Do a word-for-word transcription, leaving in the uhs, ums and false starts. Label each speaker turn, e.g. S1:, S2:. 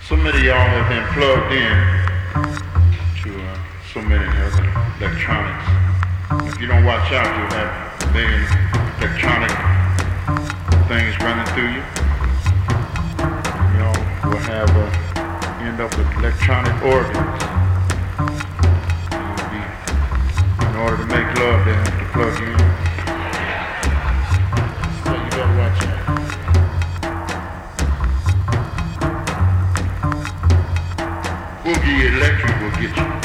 S1: So many of y'all have been plugged in to uh, so many other electronics. If you don't watch out, you'll have a million electronic things running through you. You know, will have uh, end up with electronic organs. You'll be, in order to make love, they have to plug you in. So you gotta watch out. Boogie Electric will get you.